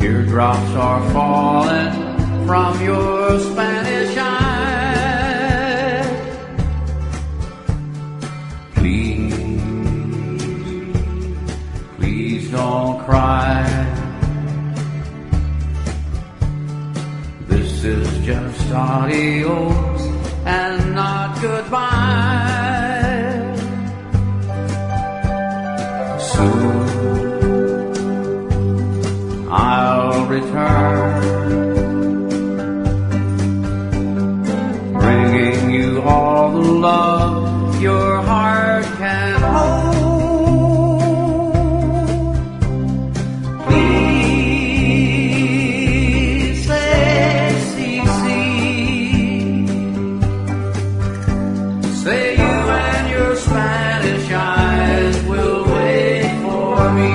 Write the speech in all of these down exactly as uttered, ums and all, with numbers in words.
Teardrops are falling from your Spanish eyes. Please, please don't cry. This is just adios and not goodbye. Soon I'll return, bringing you all the love your heart can hold. Please say, see, see. Say you and your Spanish eyes will wait for me.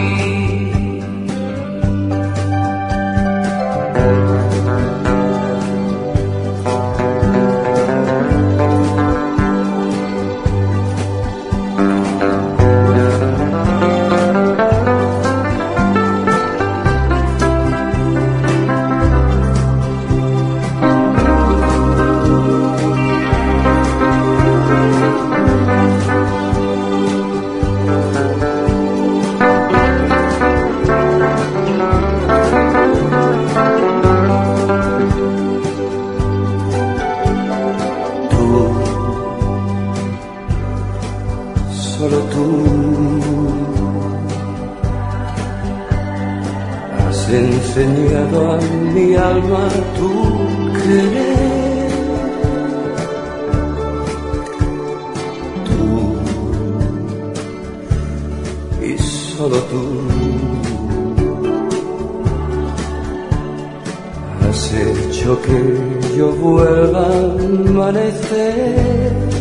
Solo tú has enseñado a mi alma tu querer. Tú y solo tú has hecho que yo vuelva a amanecer.